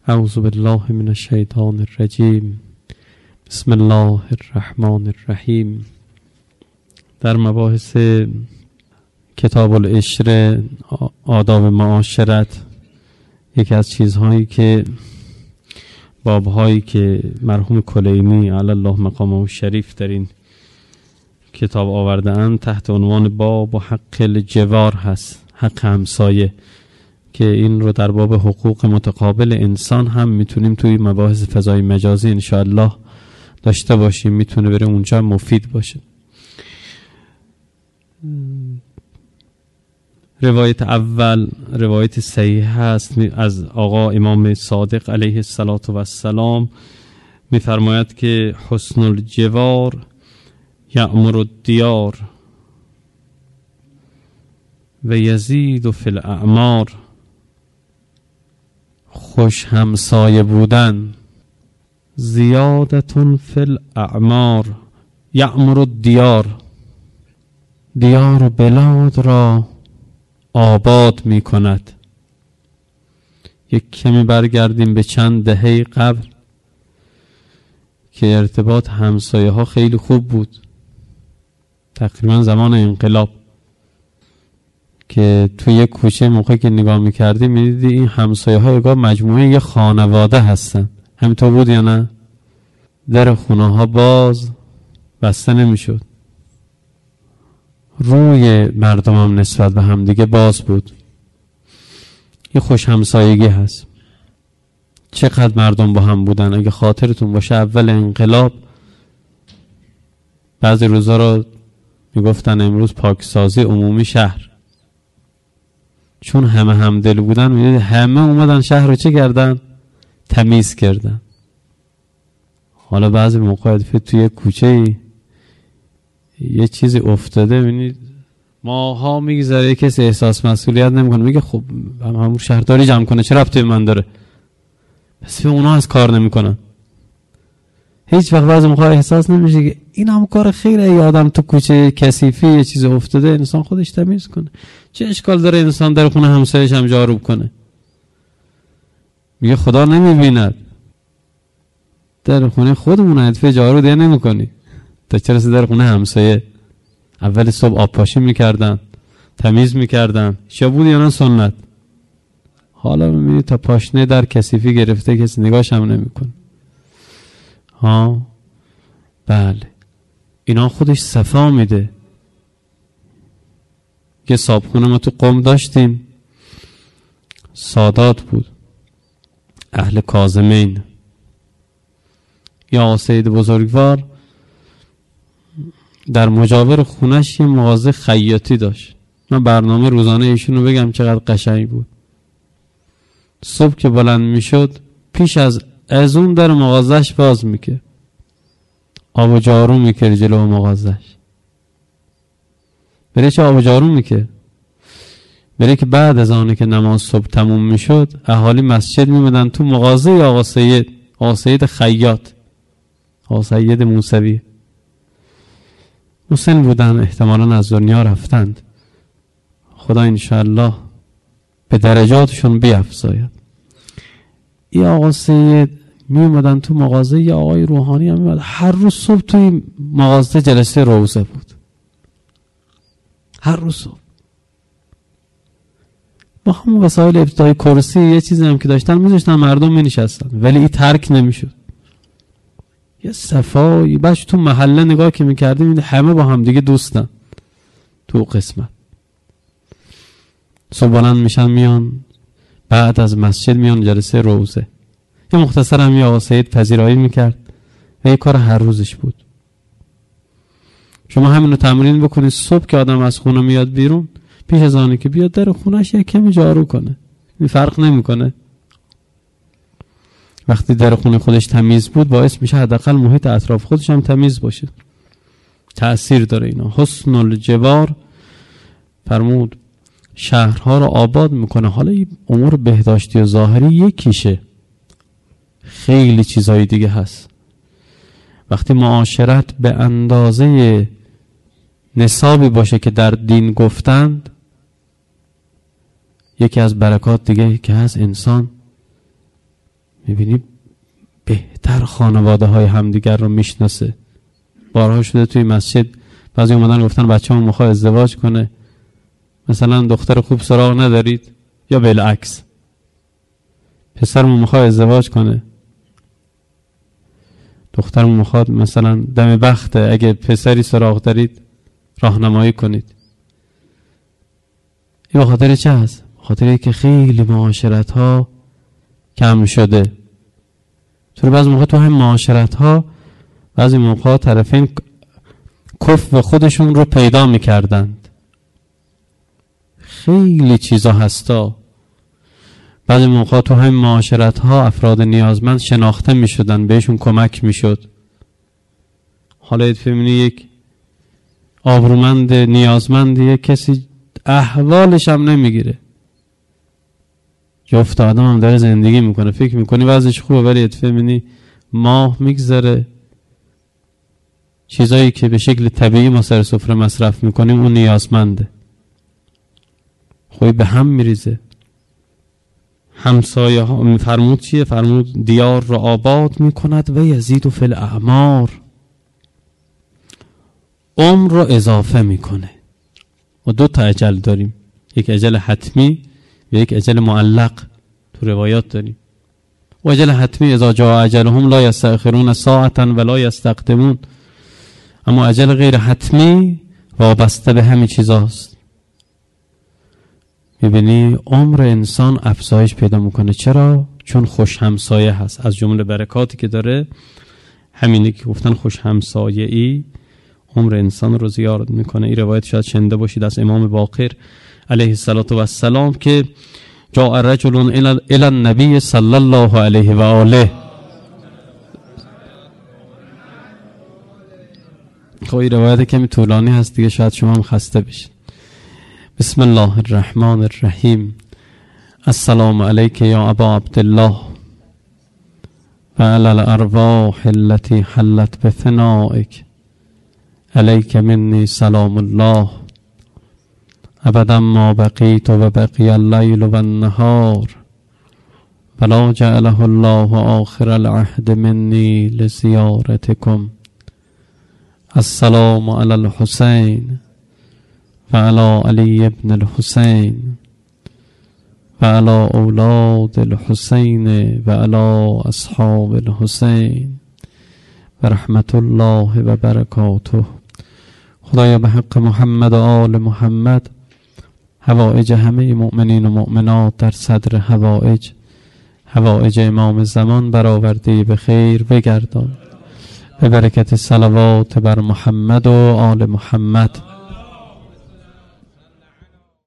اعوذ بالله من الشیطان الرجیم. بسم الله الرحمن الرحیم. در مباحث کتاب العشره، آداب معاشرت، یکی از چیزهایی که بابهایی که مرحوم کلینی علی الله مقامه شریف در این کتاب آورده‌اند تحت عنوان باب و حق الجوار هست، حق همسایه، که این رو در باب حقوق متقابل انسان هم میتونیم توی مباحث فضای مجازی انشاءالله داشته باشیم، میتونه بره اونجا مفید باشه. روایت اول روایت صحیح است از آقا امام صادق علیه السلام، میفرماید که حسن الجوار یأمر الدیار و یزید فی الاعمار. خوش همسایه بودن زیادتون فی الاعمار یأمر الدیار، دیار و بلاد را آباد می کند. یک کمی برگردیم به چند دهه قبل که ارتباط همسایه ها خیلی خوب بود، تقریبا زمان انقلاب، که توی یک کوچه موقعی که نگاه میکردی میدیدی این همسایه ها یکا مجموعه یه خانواده هستن. همینطور بود یا نه؟ در خونه ها باز بسته نمیشد، روی مردم هم نسبت به هم دیگه باز بود. یه خوش همسایگی هست. چقدر مردم با هم بودن. اگه خاطرتون باشه اول انقلاب بعضی روزا رو میگفتن امروز پاکسازی عمومی شهر، چون همه همدل بودن میدید همه اومدن شهر رو چه کردن؟ تمیز کردن. حالا بعضی موقع توی کوچه یه چیزی افتاده میبینید ماها میگذره، کسی احساس مسئولیت نمیکنه، میگه خب همون شهرداری جمع کنه، چه ربطی من داره؟ پس به اونا از کار نمیکنن. هیچ وقت بعضی موقع احساس نمیشه که این هم کار خیره، یه آدم تو کوچه کثیفی یه چیز افتاده انسان خودش تمیز کنه. چه اشکال داره انسان در خونه همسایه‌اش هم جارو کنه؟ میگه خدا نمیبیند. در خونه خودمون هدفه جارو دیگه نمیکنی، تا چه رسه در خونه همسایه؟ اول صبح آب پاشی میکردن، تمیز میکردن، چه بود یا نه سنت؟ حالا میبینی تا پاشنه در کثیفی گرفته، کسی نگاش هم نمیکنه. ها بله، اینا خودش صفا میده. که صابخونه ما تو قم داشتیم، سادات بود، اهل کاظمین. یا آقا سید بزرگوار در مجاور خونش یه مغازه خیاطی داشت. من برنامه روزانه ایشونو بگم چقدر قشنگ بود. صبح که بلند میشد پیش از اون در مغازش باز میکرد، آب و جارو میکرد جلو مغازش. برای چه آب و جارو میکرد؟ برای که بعد از آنه که نماز صبح تموم میشد اهالی مسجد میمدن تو مغازه آقا سید خیاط، آقا سید موسوی. مسن بودن، احتمالاً از دنیا رفتند. خدا انشاءالله به درجاتشون بیفزاید. ای آقا سید می اومدن تو مغازه، یا آقای روحانی هم می اومد. هر روز صبح توی مغازه جلسه روزه بود، هر روز صبح با همون وسایل ابتدایی، کرسی یه چیزی هم که داشتن میذاشتن مردم می نشستن، ولی این ترک نمیشد. یه صفایی. بچه تو محله نگاه که میکردیم همه با هم دیگه دوستن. تو قسمت صبح بلند میشن میان، بعد از مسجد میان جلسه روزه. یه مختصر هم یه آقا سید پذیرایی میکرد و یه کار هر روزش بود. شما همینو تمرین بکنید. صبح که آدم از خونه میاد بیرون، پیش از آنه که بیاد در خونهش یک کمی جارو کنه. این فرق نمیکنه. وقتی در خونه خودش تمیز بود باعث میشه حداقل محیط اطراف خودش هم تمیز باشه. تأثیر داره اینا. حسن الجوار فرمود شهرها رو آباد میکنه. حالا این امور بهداشتی و ظاهری یکیشه، خیلی چیزهای دیگه هست. وقتی معاشرت به اندازه نصابی باشه که در دین گفتند، یکی از برکات دیگه که هست انسان میبینی بهتر خانواده های همدیگر رو میشناسه. بارها شده توی مسجد بعضی اومدن گفتن بچه‌مون میخواد ازدواج کنه، مثلا دختر خوب سراغ ندارید، یا بالعکس پسرمون میخواد ازدواج کنه، دخترمون میخواد مثلا دم بخته، اگه پسری سراغ دارید راهنمایی کنید. این به خاطر چه هست؟ به خاطر که خیلی معاشرت ها کم شده. تو بعضی موقع تو هم معاشرت ها بعضی موقع طرفین کفو خودشون رو پیدا میکردند. خیلی چیزا هستا. بعضی موقع تو هم معاشرت ها افراد نیازمند شناخته میشدن، بهشون کمک میشد. حالا فهمیدی یک آبرومند نیازمند یک کسی احوالش هم نمیگیره، جفت آدم هم داره زندگی میکنه، فکر میکنی وضعش خوبه، ولی اتفاقی ماه میگذره چیزایی که به شکل طبیعی ما سر سفره مصرف میکنیم اون نیازمنده، خوی به هم میریزه. همسایه ها فرمود چیه؟ فرمود دیار را آباد میکند و یزید فی الاعمار، عمر را اضافه میکنه. و دو تا اجل داریم، یک اجل حتمی و یک اجل معلق تو روایات داریم. و اجل حتمی اذا جاء اجلهم لا یستأخرون ساعة ولا یستقدمون، اما اجل غیر حتمی وابسته به همین چیزاست. میبینی عمر انسان افزایش پیدا میکنه. چرا؟ چون خوش همسایه هست. از جمله برکاتی که داره همینی که گفتن خوش همسایه ای عمر انسان رو زیاد میکنه. این روایت شاید شنیده باشید از امام باقر علیه السلام که جاء رجل الی النبی صلی الله علیه و آله. خب این روایت کمی طولانی هست دیگه، شاید شما هم خسته بشید. بسم الله الرحمن الرحیم. السلام علیک یا ابا عبدالله و علی الارواح التي حلت بفنائک، علیک منی سلام الله ابدا ما بقیت و بقی اللیل و النهار ولا جعله الله آخر العهد منی لزیارتکم. السلام علی الحسین و علی علی ابن الحسین و علی اولاد الحسین و علی اصحاب الحسین و رحمت الله و برکاته. خدایا به حق محمد و آل محمد حوائج همه مؤمنین و مؤمنات در صدر حوائج امام زمان برآورده به خیر بگردان. به برکت صلوات بر محمد و آل محمد